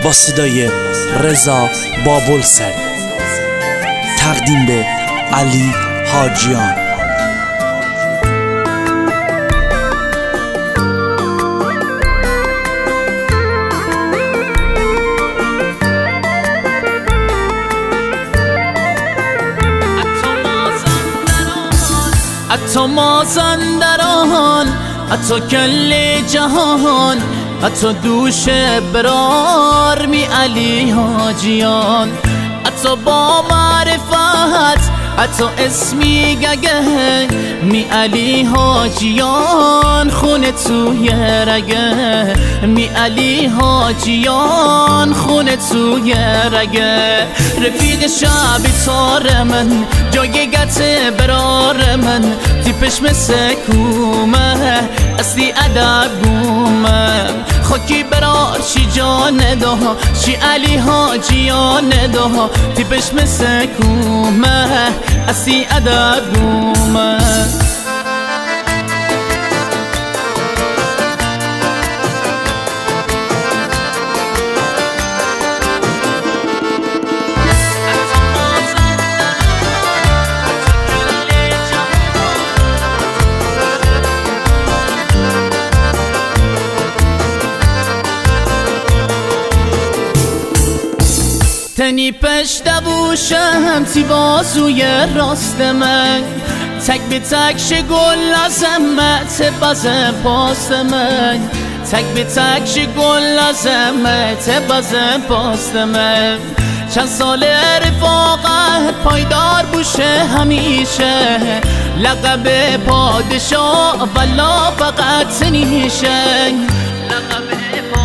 با صدای رضا بابلسری، تقدیم به علی حاجیان. حتی مازندران، حتی کل جهان، حتی دوش برار می علی حاجیان، حتی با معرفت، حتی اسمی گگه می علی حاجیان، خونه توی رگه می علی حاجیان، خونه توی رگه. رفیق شب تار من، جای گت برار من، تیپش مثل کومه اصلی ادب گومه. خاکی برار شی جان ده، شی علی حاجیان ده، تیپش مثل کومه اصلی ادب گومه. تنی پشت بوشم تی بازوی راست من، تک به تک شگل عظمت بازم پاست من، تک به تک شگل عظمت بازم پاست من. چند سال رفاقت پایدار بوشه همیشه، لقب پادشاه والا فقط نیشه، لقب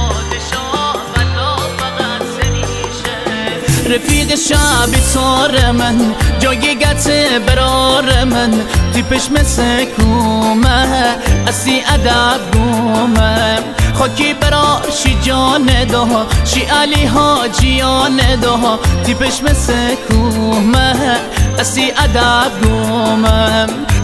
رفیق شب تار من، جای گت برار من، تیپش مثل کومه اصلی ادب گومه. خاکی برار شی جان ده، شی علی حاجیان ده، تیپش مثل کومه اصلی ادب گومه.